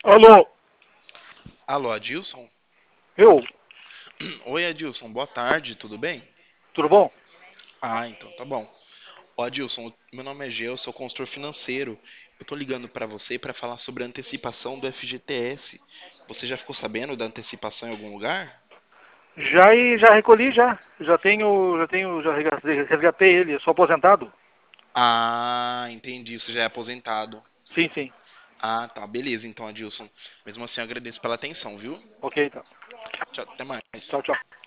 Alô, Alô, Adilson? eu, Oi, Adilson, boa tarde, tudo bem? tudo bom? Ah, então tá bom. Ó, Adilson, meu nome é Gê, eu sou consultor financeiro. Eu tô ligando pra você pra falar sobre a antecipação do FGTS. Você já ficou sabendo da antecipação em algum lugar? Já recolhi já. Já resgatei ele, eu sou aposentado. Ah, entendi, você já é aposentado. Sim, sim. Ah, tá, beleza então, Adilson. Mesmo assim, eu agradeço pela atenção, viu? Ok, então. Tchau, até mais. Tchau, tchau.